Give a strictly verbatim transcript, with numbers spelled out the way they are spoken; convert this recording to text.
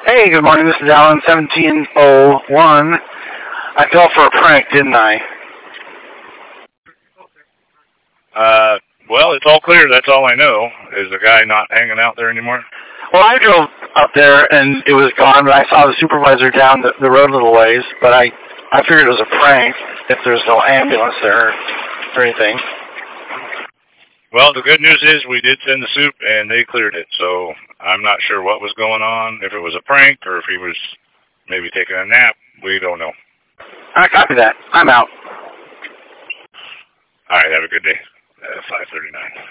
Hey, good morning. This is Alan, seventeen oh one. I fell for a prank, didn't I? Uh, well, it's all clear. That's all I know. Is the guy not hanging out there anymore? Well, I drove up there, and it was gone, but I saw the supervisor down the, the road a little ways, but I, I figured it was a prank if there's no ambulance there or anything. Well, the good news is we did send the soup, and they cleared it, so I'm not sure what was going on, if it was a prank or if he was maybe taking a nap. We don't know. I copy that. I'm out. All right, have a good day. Uh, five thirty-nine.